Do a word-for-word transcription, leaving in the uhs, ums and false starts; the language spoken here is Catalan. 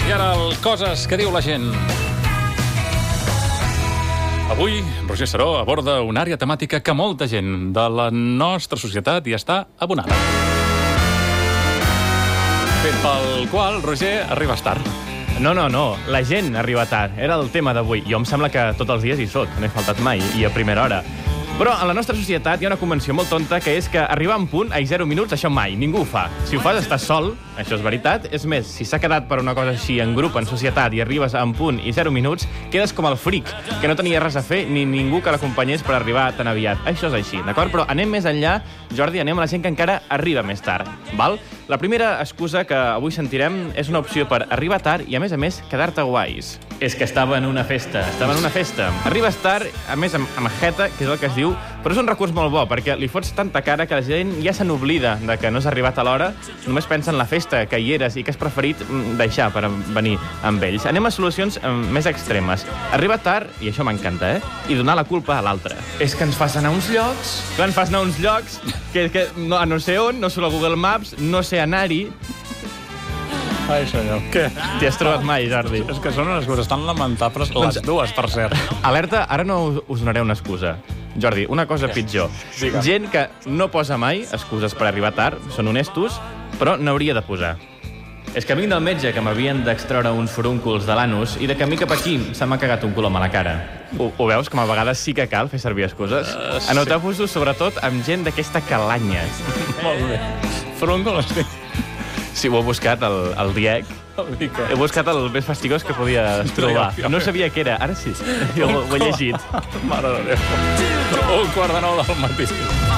I ara, el coses que diu la gent. Avui, Roger Saró aborda una àrea temàtica que molta gent de la nostra societat hi està abonada. Fet pel qual, Roger, arribes tard. No, no, no. La gent arriba tard. Era el tema d'avui. Jo em sembla que tots els dies hi soc. No he faltat mai. I a primera hora. Però a la nostra societat hi ha una convenció molt tonta que és que arribar en punt a zero minuts, això mai. Ningú ho fa. Si ho fas, estàs sol. Això és veritat. És més, si s'ha quedat per una cosa així en grup, en societat, i arribes en punt i zero minuts, quedes com el fric, que no tenia res a fer ni ningú que l'acompanyés per arribar tan aviat. Això és així, d'acord? Però anem més enllà, Jordi, anem a la gent que encara arriba més tard, val? La primera excusa que avui sentirem és una opció per arribar tard i, a més a més, quedar-te guais. És que estava en una festa. Estava en una festa. Arribes tard, a més amb, amb jeta, que és el que es diu, però és un recurs molt bo, perquè li fots tanta cara que la gent ja se n'oblida de que no has arribat a l'hora, només pensa en la festa, que hi eres i que has preferit deixar per venir amb ells. Anem a solucions més extremes. Arribar tard, i això m'encanta, eh? I donar la culpa a l'altre. És que ens fas anar a uns llocs... Que ens fas anar a uns llocs que, que no, no sé on, no surt a Google Maps, no sé anar-hi... Ai, senyor, què? T'hi has trobat mai, Jordi? És que són unes coses tan lamentables, les dues, per cert. Alerta, ara no us donaré una excusa. Jordi, una cosa pitjor. Digue'm. Gent que no posa mai excuses per arribar tard, són honestos, però n'hauria de posar. És que vinc del metge que m'havien d'extreure uns forúnculs de l'anus i de camí cap aquí se m'ha cagat un colom a la cara. Ho, ho veus, com a vegades sí que cal fer servir excuses? Uh, sí. Anoteu-vos-ho sobretot amb gent d'aquesta calanya. Molt bé. Forúnculs, sí. Sí, ho he buscat, el, el Diec. He buscat el més fastigós que podia trobar. No sabia què era, ara sí. Jo ho, ho he llegit. Mare de Déu. Un quart de nou del matí.